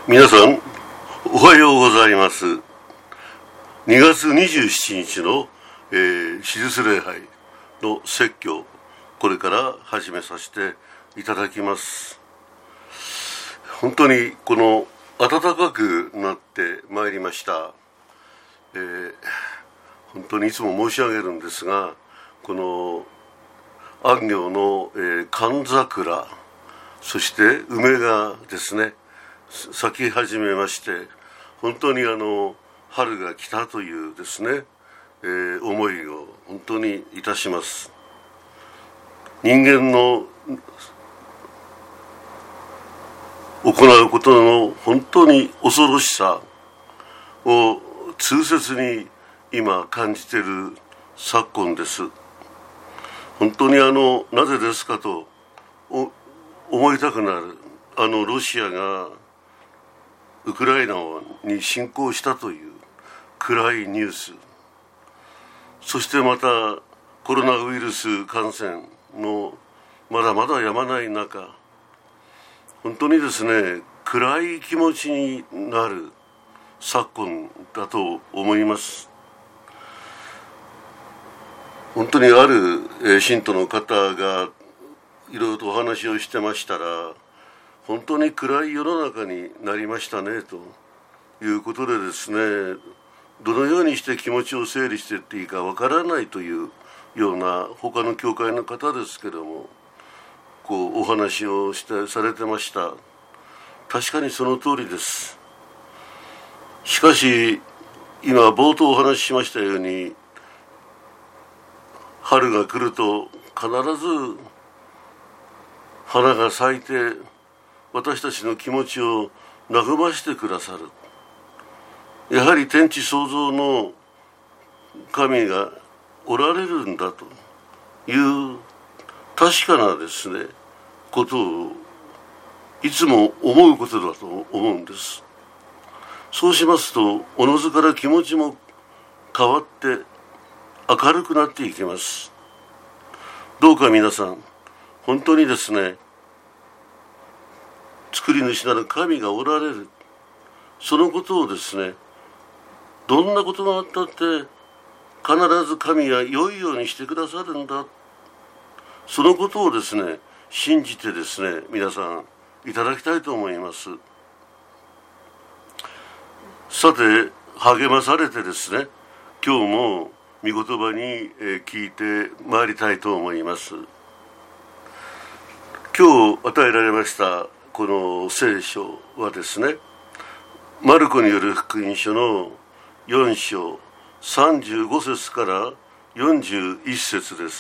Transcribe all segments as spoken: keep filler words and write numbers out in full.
皆さんおはようございます。にがつにじゅうしちにちの、えー、手術礼拝の説教、これから始めさせていただきます。本当にこの暖かくなってまいりました。えー、本当にいつも申し上げるんですが、この安行の、えー、寒桜、そして梅がですね咲き始めまして、本当にあの春が来たというですね、えー、思いを本当にいたします。人間の行うことの本当に恐ろしさを痛切に今感じている昨今です。本当にあのなぜですかと思いたくなる、あのロシアがウクライナに侵攻したという暗いニュース、そしてまたコロナウイルス感染のまだまだやまない中、本当にですね暗い気持ちになる昨今だと思います。本当にある、えー、信徒の方がいろいろとお話をしてましたら、本当に暗い世の中になりましたねということでですね、どのようにして気持ちを整理していっていいかわからないというような他の教会の方ですけども、こうお話をしてされてました。確かにその通りです。しかし今冒頭お話ししましたように、春が来ると必ず花が咲いて私たちの気持ちを和ましてくださる。やはり天地創造の神がおられるんだという確かなですねことをいつも思うことだと思うんです。そうしますとおのずから気持ちも変わって明るくなっていきます。どうか皆さん本当にですね、作り主なる神がおられる、そのことをですね、どんなことがあったって必ず神が良いようにしてくださるんだ、そのことをですね信じてですね皆さんいただきたいと思います。さて励まされてですね、今日も御言葉に聞いてまいりたいと思います。今日与えられましたこの聖書はですね、マルコによる福音書のよん章さんじゅうご節からよんじゅういち節です。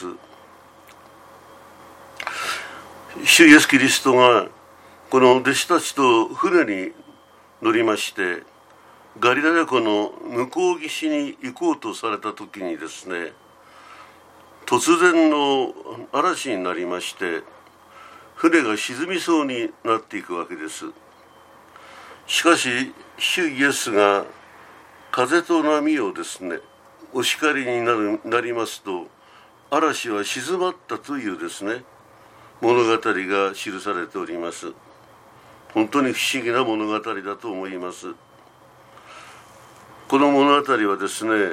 主イエスキリストがこの弟子たちと船に乗りましてガリラヤ湖の向こう岸に行こうとされた時にですね、突然の嵐になりまして船が沈みそうになっていくわけです。しかし主イエスが風と波をですねお叱りになるなりますと、嵐は静まったというですね物語が記されております。本当に不思議な物語だと思います。この物語はですね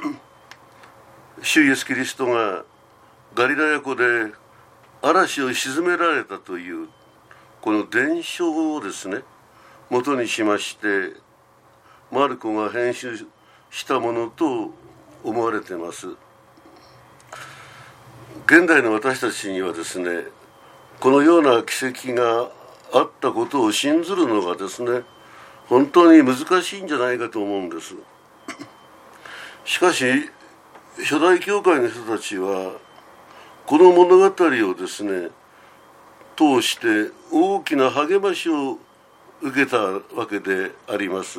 主イエスキリストがガリラヤ湖で嵐を鎮められたというこの伝承をですね元にしましてマルコが編集したものと思われています。現代の私たちにはですねこのような奇跡があったことを信ずるのがですね本当に難しいんじゃないかと思うんです。しかし初代教会の人たちはこの物語をですね通して大きな励ましを受けたわけであります。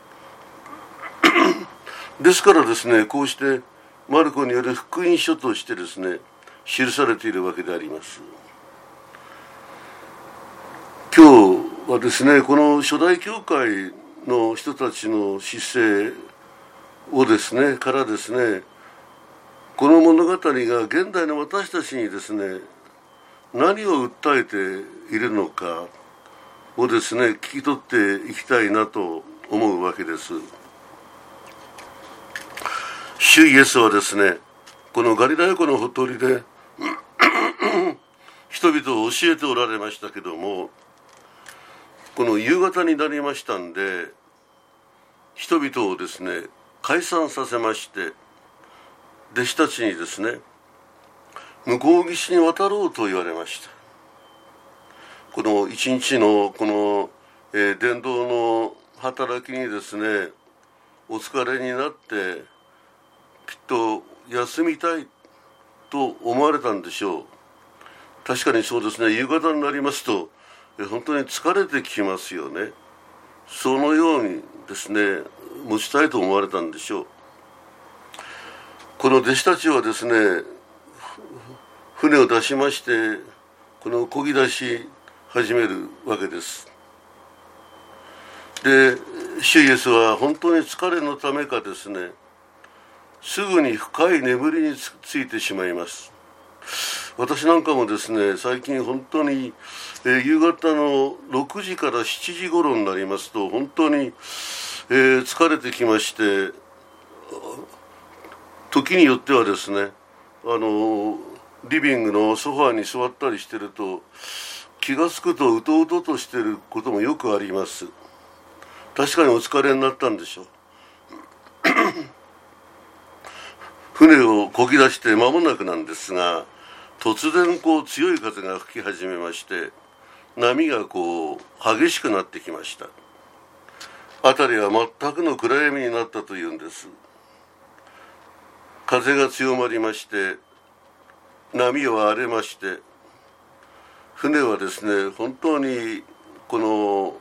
ですからですね、こうしてマルコによる福音書としてですね記されているわけであります。今日はですねこの初代教会の人たちの姿勢をですねからですね、この物語が現代の私たちにですね何を訴えているのか、 をですね聞き取っていきたいなと思うわけです。主イエスはですね、このガリラヤ湖のほとりで人々を教えておられましたけども、この夕方になりましたんで、人々をですね解散させまして、弟子たちにですね向こう岸に渡ろうと言われました。この一日のこの、えー、伝道の働きにですねお疲れになってきっと休みたいと思われたんでしょう。確かにそうですね、夕方になりますと本当に疲れてきますよね。そのようにですね持ちたいと思われたんでしょう。この弟子たちはですね船を出しまして、この漕ぎ出し始めるわけです。で、主イエスは本当に疲れのためかですねすぐに深い眠りについてしまいます。私なんかもですね最近本当に、えー、夕方のろくじからしちじ頃になりますと本当に、えー、疲れてきまして、時によってはですねあのリビングのソファーに座ったりしてると気がつくとうとうととしてることもよくあります。確かにお疲れになったんでしょう。船を漕ぎ出して間もなくなんですが、突然こう強い風が吹き始めまして、波がこう激しくなってきました。辺りは全くの暗闇になったというんです。風が強まりまして、波は荒れまして、船はですね本当にこの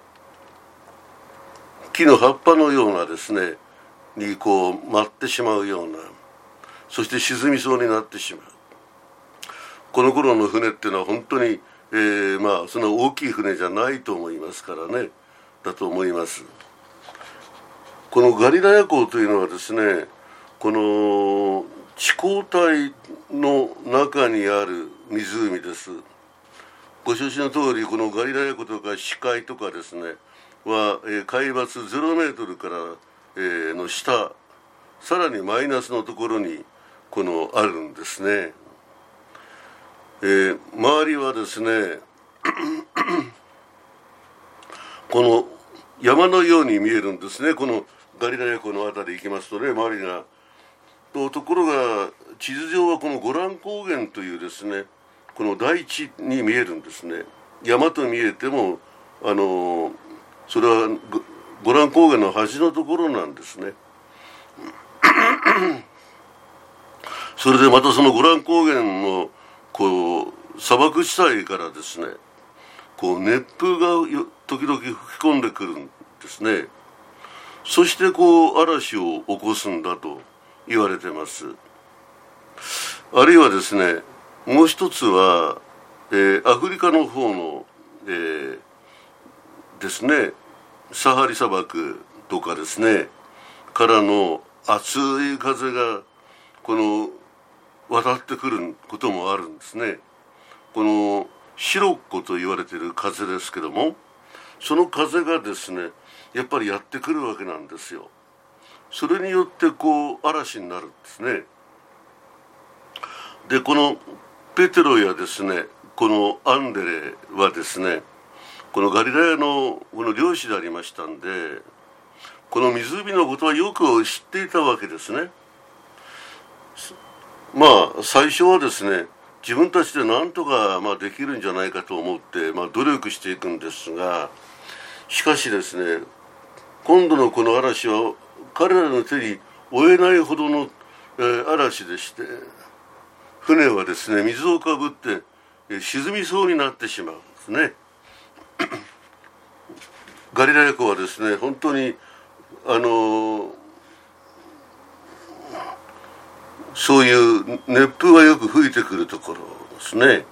木の葉っぱのようなですねにこう舞ってしまうような、そして沈みそうになってしまう。この頃の船っていうのは本当に、えー、まあその大きい船じゃないと思いますからね、だと思います。このガリラヤ湖というのはですね、この地溝帯の中にある湖です。ご承知の通り、このガリラヤ湖とか死海とかですねは、えー、海抜ゼロメートルから、えー、の下、さらにマイナスのところにこのあるんですね。えー、周りはですねこの山のように見えるんですね。このガリラヤ湖のあたり行きますとね、周りがとところが地図上はこのゴラン高原というですねこの大地に見えるんですね。山と見えてもあのそれはゴラン高原の端のところなんですね。それでまたそのゴラン高原のこう砂漠地帯からですねこう熱風が時々吹き込んでくるんですね。そしてこう嵐を起こすんだと言われてます。あるいはですねもう一つは、えー、アフリカの方の、えー、ですねサハリ砂漠とかですねからの熱い風がこの渡ってくることもあるんですね。このシロッコと言われている風ですけども、その風がですねやっぱりやってくるわけなんですよ。それによってこう嵐になるんですね。でこのペテロやですねこのアンデレはですねこのガリラヤのこの漁師でありましたんで、この湖のことはよく知っていたわけですね。まあ最初はですね自分たちで何とかまあできるんじゃないかと思って、まあ、努力していくんですが、しかしですね今度のこの嵐は彼らの手に負えないほどの、えー、嵐でして、船はですね水をかぶって、えー、沈みそうになってしまうんですね。ガリラヤ湖はですね本当にあのー、そういう熱風がよく吹いてくるところですね。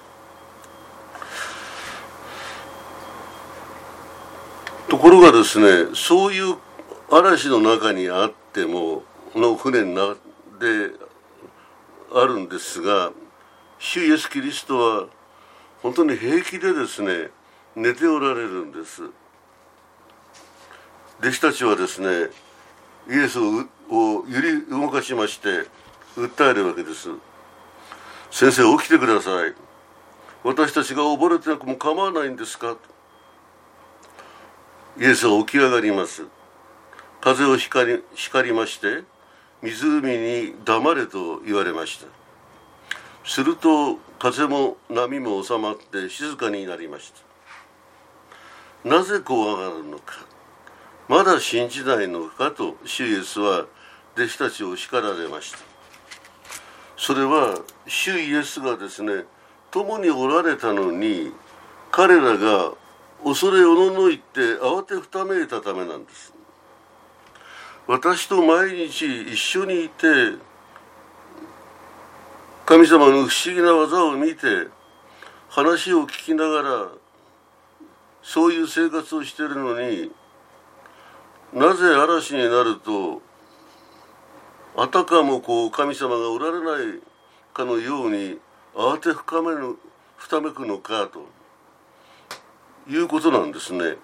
ところがですねそういう嵐の中にあってもの船になであるんですが、主イエスキリストは本当に平気でですね寝ておられるんです。弟子たちはですね、イエスをを揺り動かしまして訴えるわけです。先生、起きてください。私たちが溺れてなくも構わないんですか。イエスは起き上がります。風を叱り、叱りまして、湖に黙れと言われました。すると風も波も収まって静かになりました。なぜ怖がるのか、まだ信じないのかと主イエスは弟子たちを叱られました。それは主イエスがですね、共におられたのに彼らが恐れおののいて慌てふためいたためなんです。私と毎日一緒にいて神様の不思議な技を見て話を聞きながらそういう生活をしているのに、なぜ嵐になるとあたかもこう神様がおられないかのように慌てふかめるふためくのかということなんですね。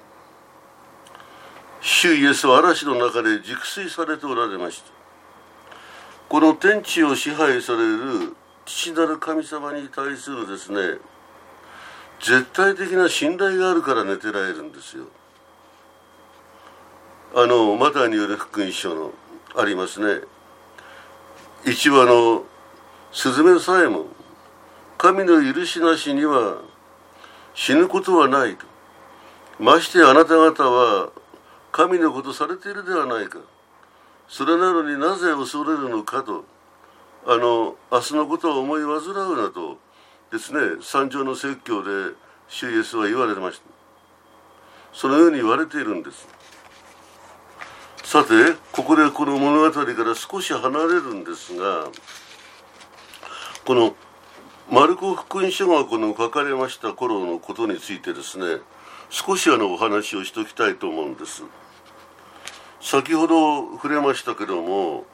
主イエスは嵐の中で熟睡されておられました。この天地を支配される父なる神様に対するですね、絶対的な信頼があるから寝てられるんですよ。あのマタイによる福音書のありますね、一羽のスズメさえも神の許しなしには死ぬことはないと。ましてあなた方は神のことされているではないか。それなのになぜ恐れるのかと、あの明日のことを思い煩うなとですね、三条の説教で主イエスは言われました。そのように言われているんです。さて、ここでこの物語から少し離れるんですが、このマルコ福音書がこの書かれました頃のことについてですね、少しあのお話をしておきたいと思うんです。先ほど触れましたけども、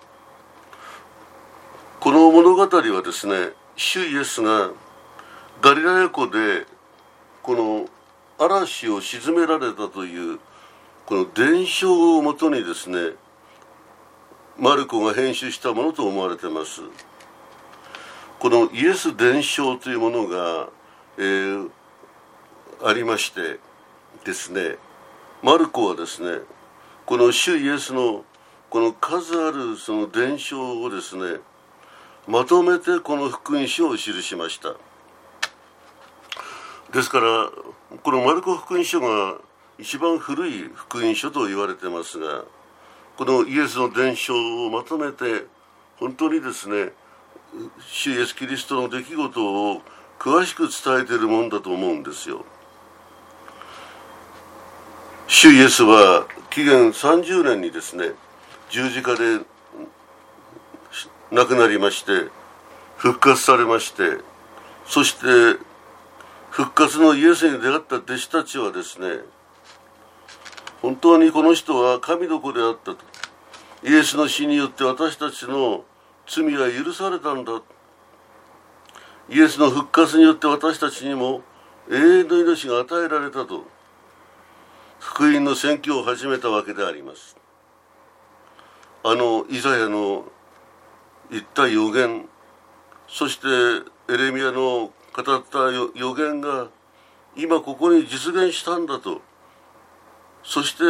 この物語はですね、主イエスがガリラヤ湖でこの嵐を鎮められたというこの伝承をもとにですね、マルコが編集したものと思われています。このイエス伝承というものが、えー、ありましてですね、マルコはですね、この主イエスのこの数あるその伝承をですね、まとめてこの福音書を記しました。ですからこのマルコ福音書が一番古い福音書と言われていますが、このイエスの伝承をまとめて本当にですね、主イエスキリストの出来事を詳しく伝えているもんだと思うんですよ。主イエスは紀元さんじゅうねんにですね、十字架で亡くなりまして復活されまして、そして復活のイエスに出会った弟子たちはですね、本当にこの人は神の子であったと、イエスの死によって私たちの罪は許されたんだ、イエスの復活によって私たちにも永遠の命が与えられたと福音の宣教を始めたわけであります。あのイザヤの言った預言、そしてエレミヤの語った預言が今ここに実現したんだと、そして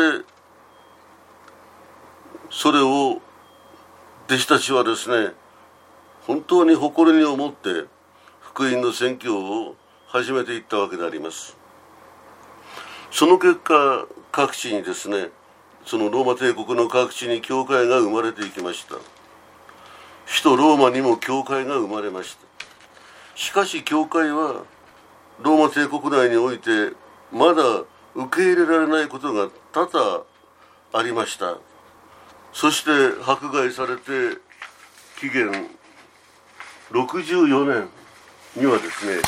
それを弟子たちはですね、本当に誇りに思って福音の宣教を始めていったわけであります。その結果、各地にですね、そのローマ帝国の各地に教会が生まれていきました。首都ローマにも教会が生まれました。しかし教会はローマ帝国内においてまだ受け入れられないことが多々ありました。そして迫害されて紀元ろくじゅうよねんにはですね、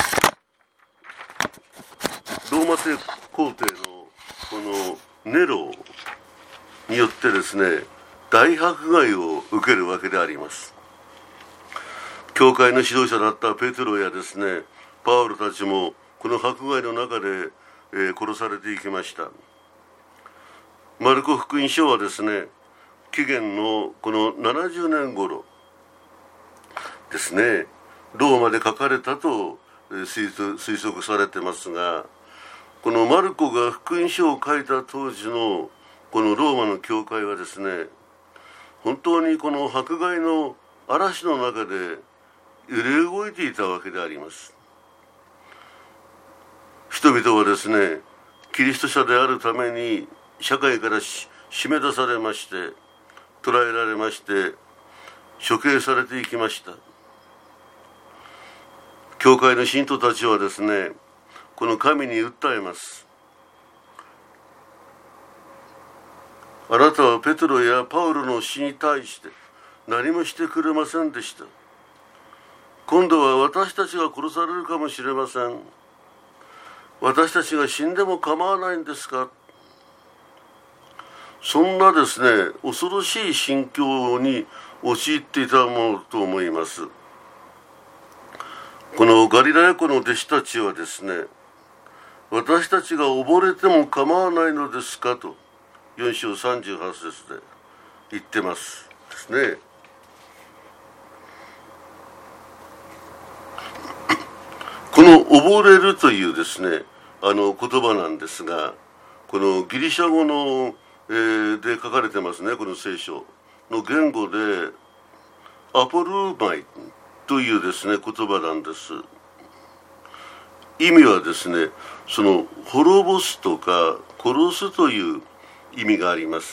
ローマ帝皇帝のこのネロによってですね、大迫害を受けるわけであります。教会の指導者だったペテロやですね、パウロたちもこの迫害の中で、えで殺されていきました。マルコ福音書はですね、紀元のこのななじゅうねん頃ですね、ローマで書かれたと推測されてますが、このマルコが福音書を書いた当時のこのローマの教会はですね、本当にこの迫害の嵐の中で揺れ動いていたわけであります。人々はですね、キリスト者であるために社会から締め出されまして、捕らえられまして、処刑されていきました。教会の信徒たちはですね、この神に訴えます。あなたはペトロやパウロの死に対して何もしてくれませんでした。今度は私たちが殺されるかもしれません。私たちが死んでも構わないんですか。そんなですね、恐ろしい心境に陥っていたものと思います。このガリラヤ湖の弟子たちはですね、私たちが溺れても構わないのですかとよん章さんじゅうはち節で言ってますですね。この溺れるというですね、あの言葉なんですが、このギリシャ語の、えー、で書かれてますね。この聖書の言語でアポルーマイというですね言葉なんです。意味はですね、その滅ぼすとか殺すという意味があります。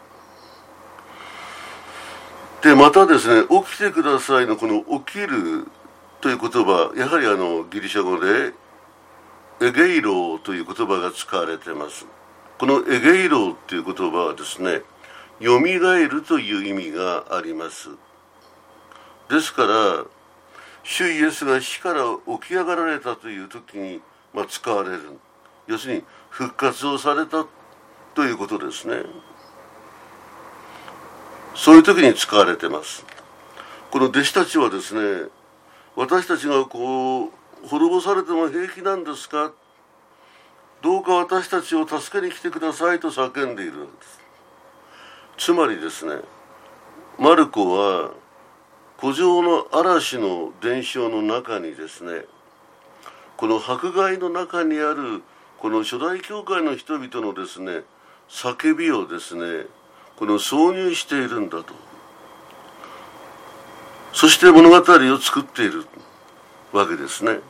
でまたですね、起きてくださいのこの起きるという言葉、やはりあのギリシャ語でエゲイローという言葉が使われています。このエゲイローという言葉はですね、よみがえるという意味があります。ですから主イエスが死から起き上がられたという時に、まあ、使われる、要するに復活をされたということですね。そういう時に使われています。この弟子たちはですね、私たちがこう滅ぼされても平気なんですか、どうか私たちを助けに来てくださいと叫んでいるわけです。つまりですね、マルコは古城の嵐の伝承の中にですね、この迫害の中にあるこの初代教会の人々のですね叫びをですね、この挿入しているんだと。そして物語を作っているわけですね。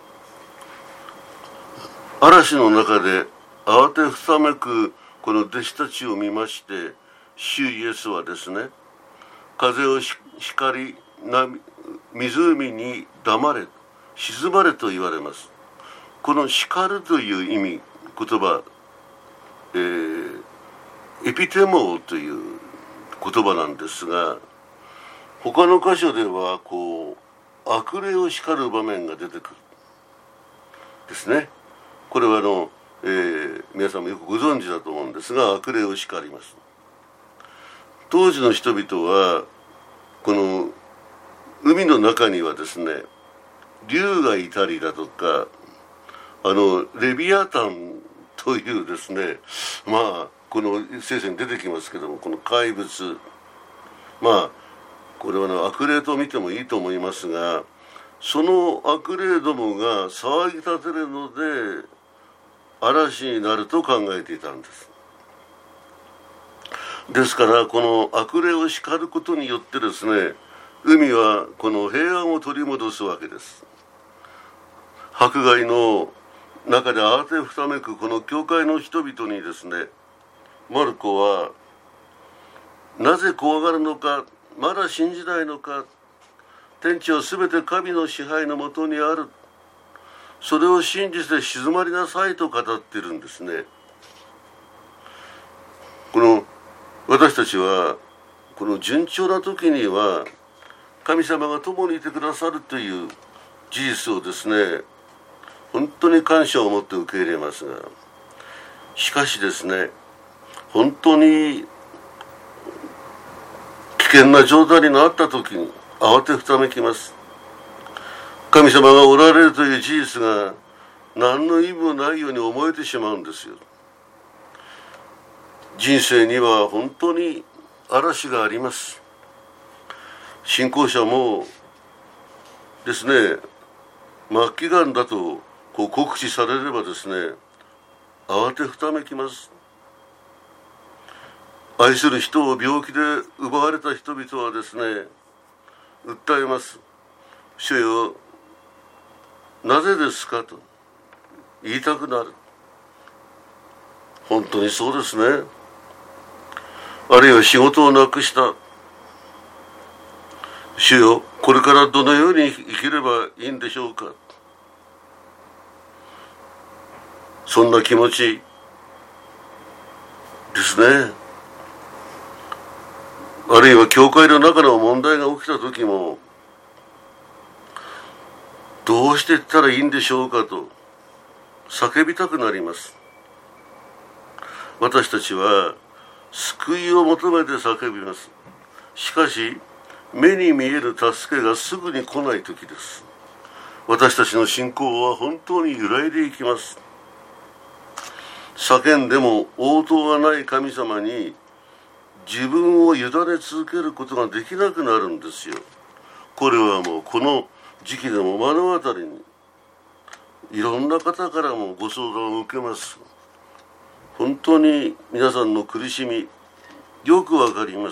嵐の中で慌てふためくこの弟子たちを見まして、主イエスはですね、風を叱り湖に黙れ静まれと言われます。この叱るという意味、言葉、えー、エピテモーという言葉なんですが、他の箇所ではこう悪霊を叱る場面が出てくるですね。これはあの、えー、皆さんもよくご存知だと思うんですが、悪霊を叱ります。当時の人々はこの海の中にはですね、竜がいたりだとか、あのレビアタンというですね、まあこの聖書に出てきますけども、この怪物、まあこれは、ね、悪霊と見てもいいと思いますが、その悪霊どもが騒ぎ立てるので嵐になると考えていたんです。ですからこの悪霊を叱ることによってですね、海はこの平安を取り戻すわけです。迫害の中で慌てふためくこの教会の人々にですね、マルコはなぜ怖がるのか、まだ信じないのか、天地はすべて神の支配のもとにある、それを信じて静まりなさいと語っているんですね。この私たちはこの順調な時には神様が共にいてくださるという事実をですね、本当に感謝を持って受け入れますが、しかしですね、本当に危険な状態になった時に慌てふためきます。神様がおられるという事実が何の意味もないように思えてしまうんですよ。人生には本当に嵐があります。信仰者もですね、末期がんだとこう告知されればですね、慌てふためきます。愛する人を病気で奪われた人々はですね、訴えます。主よ、なぜですかと言いたくなる。本当にそうですね。あるいは仕事をなくした。主よ、これからどのように生きればいいんでしょうか。そんな気持ちですね。あるいは教会の中の問題が起きた時も、どうしていったらいいんでしょうかと叫びたくなります。私たちは救いを求めて叫びます。しかし目に見える助けがすぐに来ない時です。私たちの信仰は本当に揺らいでいきます。叫んでも応答がない神様に自分を委ね続けることができなくなるんですよ。これはもうこの時期でも目の当たりにいろんな方からもご相談を受けます。本当に皆さんの苦しみよくわかります。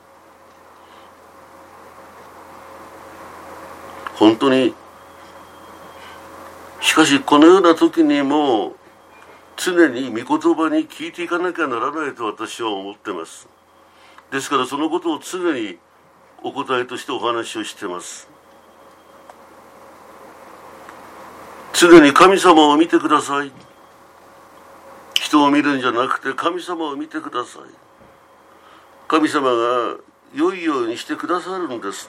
本当に。しかしこのような時にも常に御言葉に聞いていかなきゃならないと私は思ってます。ですからそのことを常にお答えとしてお話をしています。常に神様を見てください。人を見るんじゃなくて神様を見てください。神様が良いようにしてくださるんです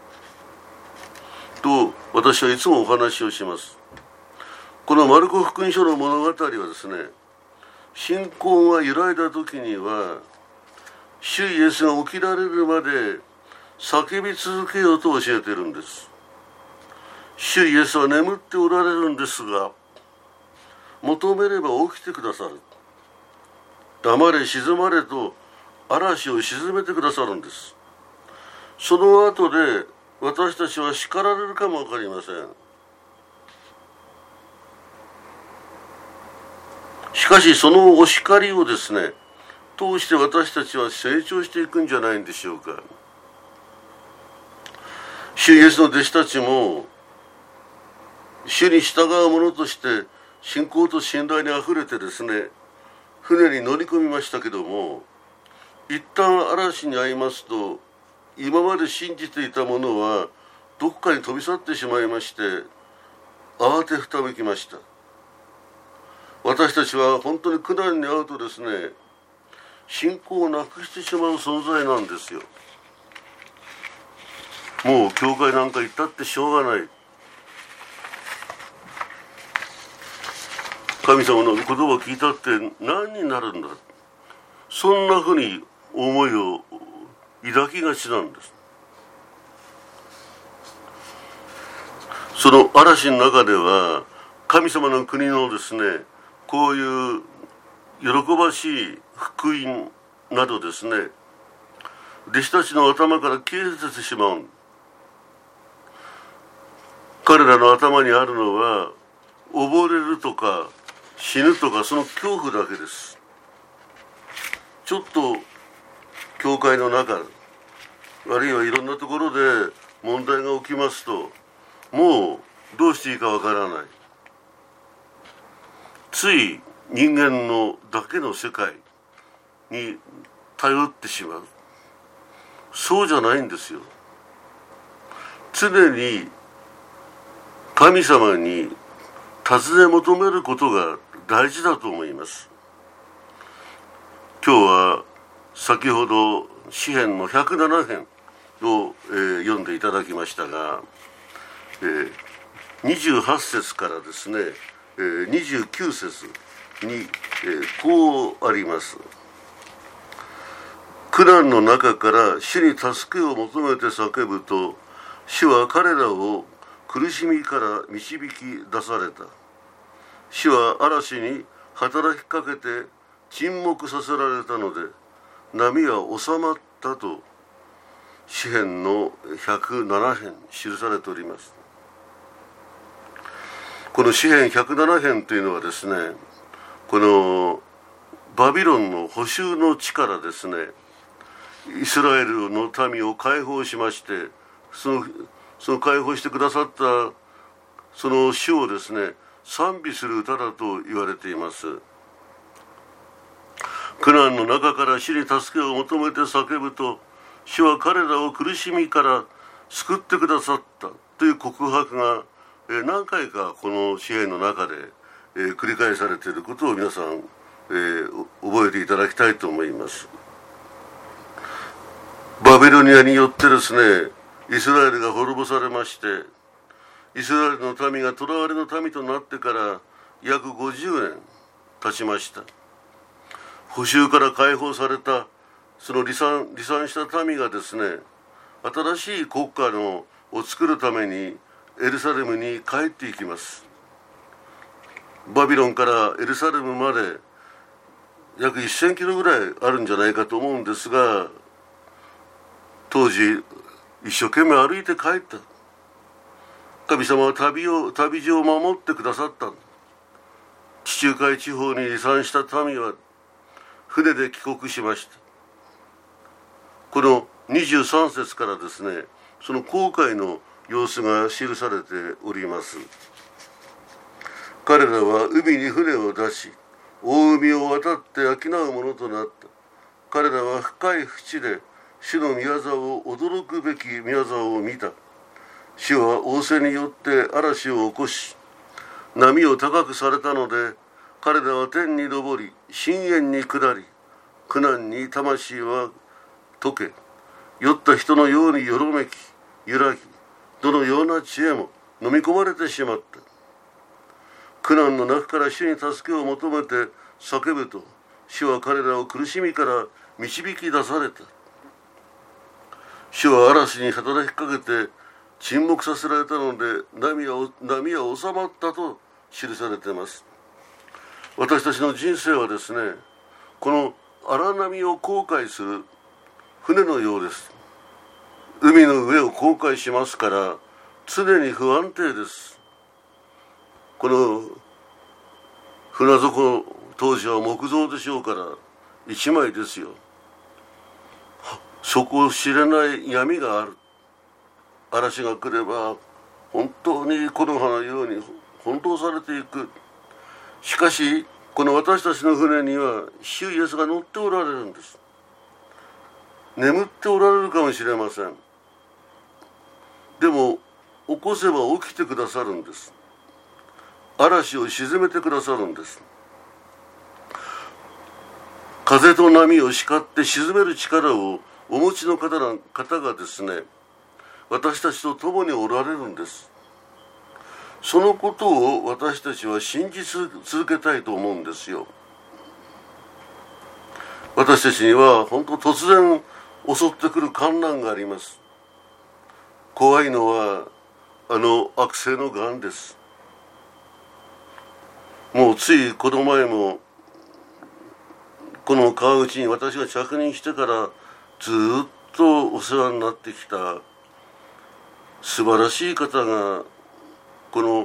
と私はいつもお話をします。このマルコ福音書の物語はですね、信仰が揺らいだ時には主イエスが起きられるまで叫び続けようと教えているんです。主イエスは眠っておられるんですが、求めれば起きてくださる。黙れ静まれと嵐を沈めてくださるんです。その後で私たちは叱られるかもわかりません。しかしそのお叱りをですね通して私たちは成長していくんじゃないんでしょうか。主イエスの弟子たちも主に従う者として信仰と信頼にあふれてですね、船に乗り込みましたけども、一旦嵐に遭いますと今まで信じていたものはどこかに飛び去ってしまいまして慌てふためきました。私たちは本当に苦難に遭うとですね、信仰をなくしてしまう存在なんですよ。もう教会なんか行ったってしょうがない。神様の言葉を聞いたって何になるんだ。そんなふうに思いを抱きがちなんです。その嵐の中では神様の国のですね、こういう喜ばしい福音などですね、弟子たちの頭から消えててしまう。彼らの頭にあるのは溺れるとか死ぬとかその恐怖だけです。ちょっと教会の中あるいはいろんなところで問題が起きますともうどうしていいかわからない。つい人間のだけの世界に頼ってしまう。そうじゃないんですよ。常に神様に尋ね求めることが大事だと思います。今日は先ほど詩編のひゃくなな編を、えー、読んでいただきましたが、えー、にじゅうはち節からですね、えー、にじゅうきゅう節に、えー、こうあります。苦難の中から主に助けを求めて叫ぶと、主は彼らを苦しみから導き出された。 死は嵐に働きかけて沈黙させられたので、波は収まったと詩編のひゃくなな編記されております。この詩編ひゃくなな編というのはですね、このバビロンの捕囚の地からですね、イスラエルの民を解放しまして、そのその解放してくださったその主をですね、賛美する歌だと言われています。苦難の中から主に助けを求めて叫ぶと、主は彼らを苦しみから救ってくださったという告白が何回かこの詩篇の中で繰り返されていることを皆さん覚えていただきたいと思います。バビロニアによってですね、イスラエルが滅ぼされまして、イスラエルの民が囚われの民となってから約ごじゅうねん経ちました。捕囚から解放されたその離散離散した民がですね、新しい国家のを作るためにエルサレムに帰っていきます。バビロンからエルサレムまで約せんキロぐらいあるんじゃないかと思うんですが、当時一生懸命歩いて帰った。神様は旅を旅路を守ってくださった。地中海地方に離散した民は船で帰国しました。このにじゅうさん節からですね、その航海の様子が記されております。彼らは海に船を出し、大海を渡って商うものとなった。彼らは深い淵で主の御業を驚くべき御業を見た。主は仰せによって嵐を起こし、波を高くされたので、彼らは天に昇り、深淵に下り、苦難に魂は溶け、酔った人のようによろめき、揺らぎ、どのような知恵も飲み込まれてしまった。苦難の中から主に助けを求めて叫ぶと、主は彼らを苦しみから導き出された。主は嵐に働きかけて沈黙させられたので、波は波は収まったと記されています。私たちの人生はですね、この荒波を航海する船のようです。海の上を航海しますから常に不安定です。この船底当時は木造でしょうから一枚ですよ。底を知れない闇がある。嵐が来れば本当に木の葉のように翻弄されていく。しかしこの私たちの船には主イエスが乗っておられるんです。眠っておられるかもしれません。でも起こせば起きてくださるんです。嵐を沈めてくださるんです。風と波を叱って沈める力をお持ちの方な方がですね、私たちと共におられるんです。そのことを私たちは信じ続けたいと思うんですよ。私たちには本当突然襲ってくる患難があります。怖いのはあの悪性のがんです。もうついこの前もこの川口に私が着任してからずっとお世話になってきた素晴らしい方が、この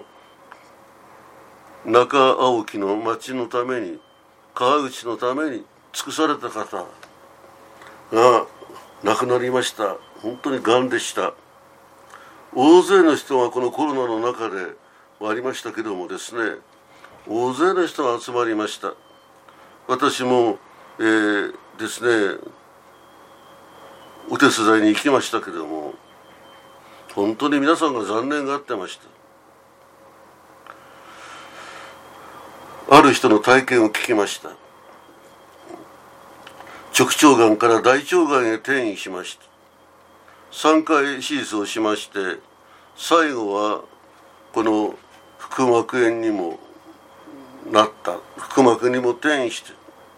中青木の町のために、川口のために尽くされた方が亡くなりました。本当にがんでした。大勢の人がこのコロナの中でありましたけどもですね、大勢の人が集まりました。私も、えー、ですねお手伝いに行きましたけども、本当に皆さんが残念がってました。ある人の体験を聞きました。直腸がんから大腸がんへ転移しました。さんかい手術をしまして、最後はこの腹膜炎にもなった。腹膜にも転移して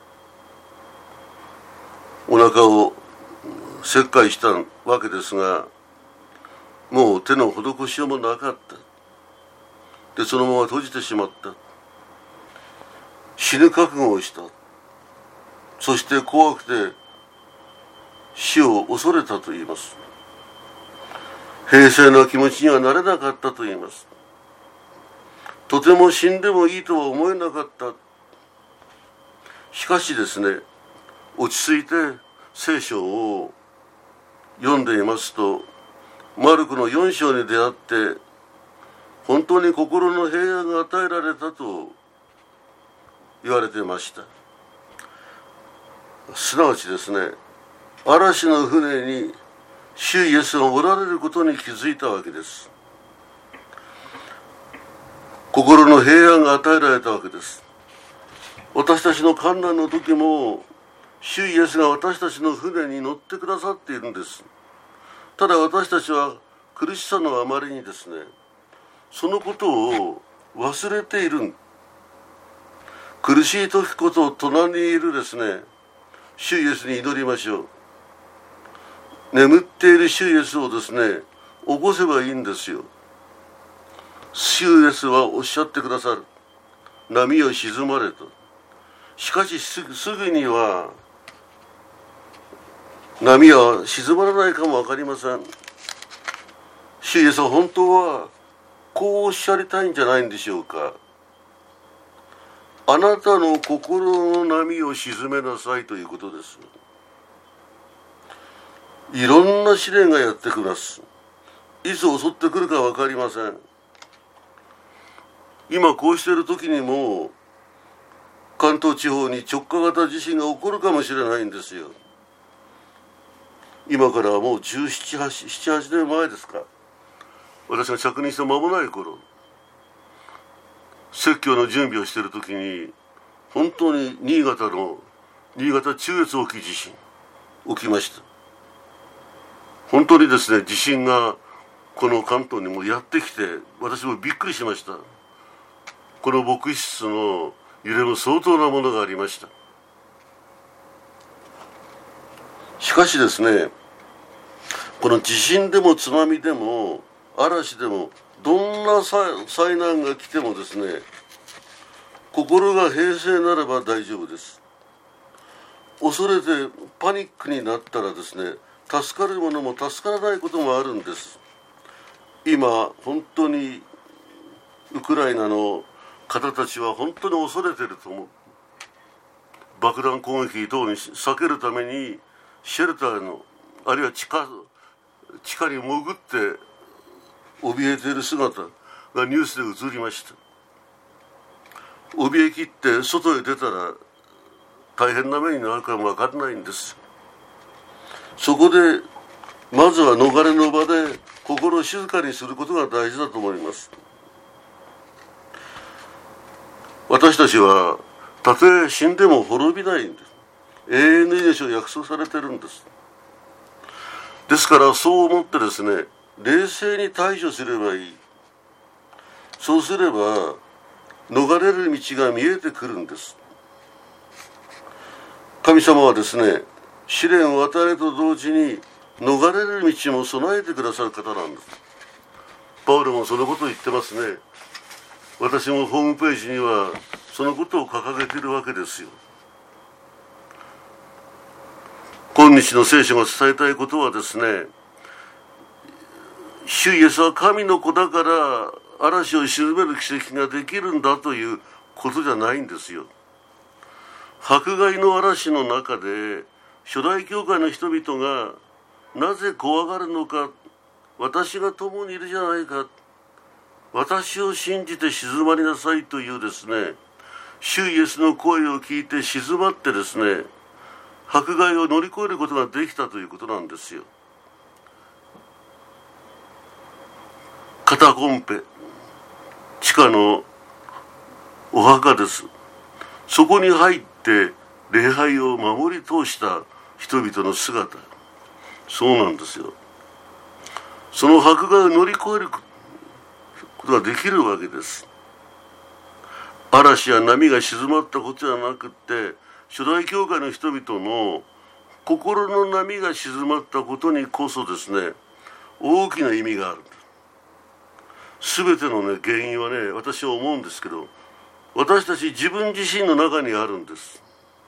お腹を切開したわけですが、もう手の施しようもなかった。でそのまま閉じてしまった。 死ぬ覚悟をした。そして怖くて死を恐れたと言います。平静な気持ちにはなれなかったと言います。とても死んでもいいとは思えなかった。しかしですね、落ち着いて聖書を読んでいますと、マルコのよん章に出会って本当に心の平安が与えられたと言われていました。すなわちですね、嵐の船に主イエスがおられることに気づいたわけです。心の平安が与えられたわけです。私たちの患難の時も主イエスが私たちの船に乗ってくださっているんです。ただ私たちは苦しさのあまりにですね、そのことを忘れている。苦しい時こそ隣にいるですね、主イエスに祈りましょう。眠っている主イエスをですね、起こせばいいんですよ。主イエスはおっしゃってくださる。波を沈まれと。しかしすぐ、すぐには波は沈まらないかもわかりません。主イエスは本当はこうおっしゃりたいんじゃないんでしょうか。あなたの心の波を沈めなさいということです。いろんな試練がやってきます。いつ襲ってくるかわかりません。今こうしている時にも関東地方に直下型地震が起こるかもしれないんですよ。今からもうじゅうなな、はちねんまえですか。私が着任して間もない頃、説教の準備をしている時に本当に新潟の新潟中越沖地震起きました。本当にですね、地震がこの関東にもやってきて、私もびっくりしました。この牧師室の揺れも相当なものがありました。しかしですね、この地震でも津波でも嵐でもどんな災難が来てもですね、心が平静ならば大丈夫です。恐れてパニックになったらですね、助かるものも助からないこともあるんです。今本当にウクライナの方たちは本当に恐れていると思う。爆弾攻撃等に避けるためにシェルターのあるいは地下地下に潜って怯えている姿がニュースで映りました。怯えきって外へ出たら大変な目になるかも分からないんです。そこでまずは逃れの場で心を静かにすることが大事だと思います。私たちはたとえ死んでも滅びないんです。永遠の命を約束されてるんです。ですからそう思ってですね、冷静に対処すればいい。そうすれば逃れる道が見えてくるんです。神様はですね、試練を与えると同時に逃れる道も備えてくださる方なんです。パウロもそのことを言ってますね。私もホームページにはそのことを掲げているわけですよ。今日の聖書が伝えたいことはですね、主イエスは神の子だから嵐を鎮める奇跡ができるんだということじゃないんですよ。迫害の嵐の中で初代教会の人々がなぜ怖がるのか。私が共にいるじゃないか、私を信じて静まりなさいというですね、主イエスの声を聞いて静まってですね、迫害を乗り越えることができたということなんですよ。カタコンペ、地下のお墓です。そこに入って礼拝を守り通した人々の姿、そうなんですよ。その迫害を乗り越えることができるわけです。嵐や波が静まったことじゃなくって、初代教会の人々の心の波が静まったことにこそですね、大きな意味がある。すべてのね、原因はね、私は思うんですけど、 私たち自分自身の中にあるんです。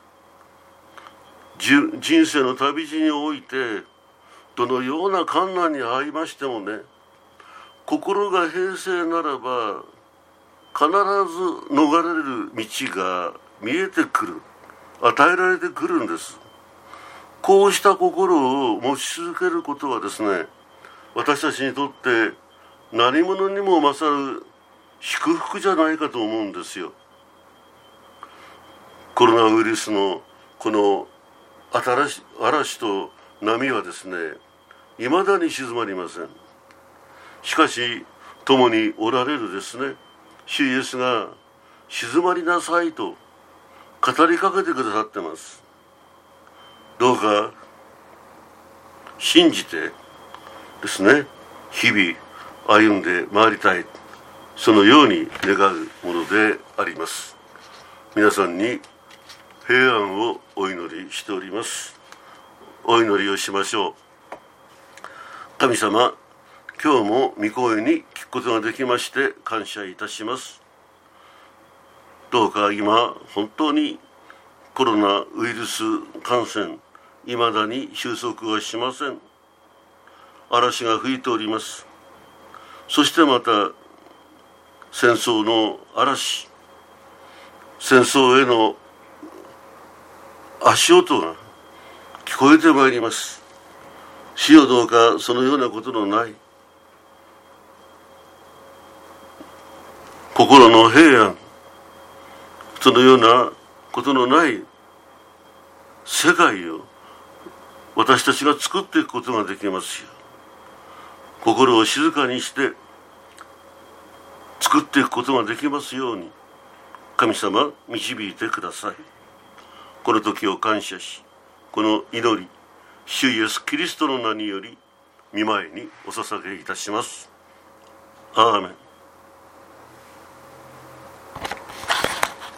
人生の旅路においてどのような困難に遭いましてもね、心が平静ならば必ず逃れる道が見えてくる、与えられてくるんです。こうした心を持ち続けることはですね、私たちにとって何者にも勝る祝福じゃないかと思うんですよ。コロナウイルスのこの新し嵐と波はですね、未だに静まりません。しかし共におられるですね、主イエスが静まりなさいと語りかけてくださってます。どうか信じてですね、日々歩んでまいりたい、そのように願うものであります。皆さんに平安をお祈りしております。お祈りをしましょう。神様、今日も御声に聞くことができまして感謝いたします。どうか今本当にコロナウイルス感染いまだに収束はしません。嵐が吹いております。そしてまた戦争の嵐、戦争への足音が聞こえてまいります。主よ、どうかそのようなことのない心の平安、そのようなことのない世界を私たちが作っていくことができますよ。心を静かにして作っていくことができますように神様導いてください。この時を感謝し、この祈り、主イエスキリストの名により御前にお捧げいたします。アーメン。